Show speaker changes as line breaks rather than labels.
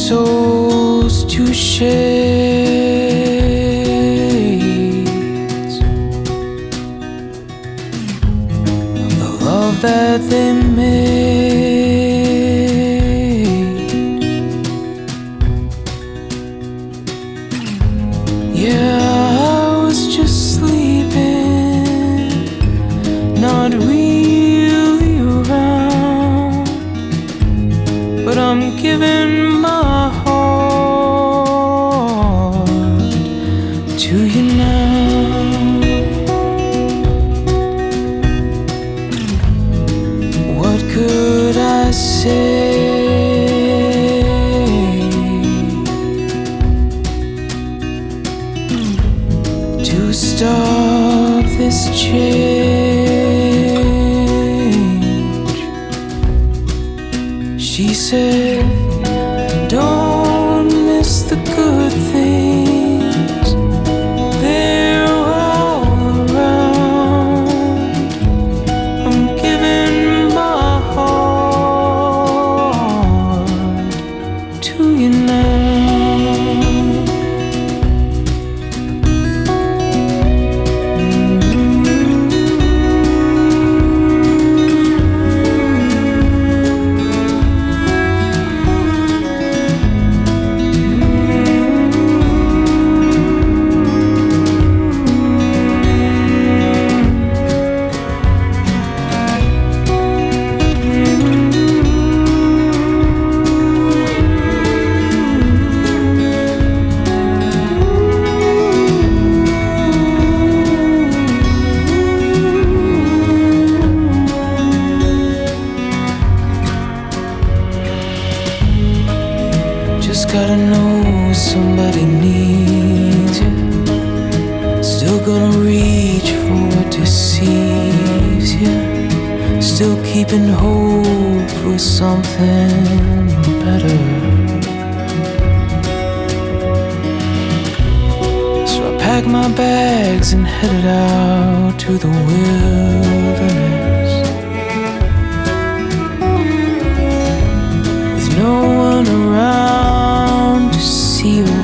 souls to shades of the love that they made. Yeah, I was just sleeping, not really around, but I'm giving my heart to you now. What could I say to stop this change? She said, don't miss the good things, they're all around. I'm giving my heart to you now. Just gotta know somebody needs you. Still gonna reach for what deceives you. Still keeping hope for something better. So I packed my bags and headed out to the wilderness. With no one around to see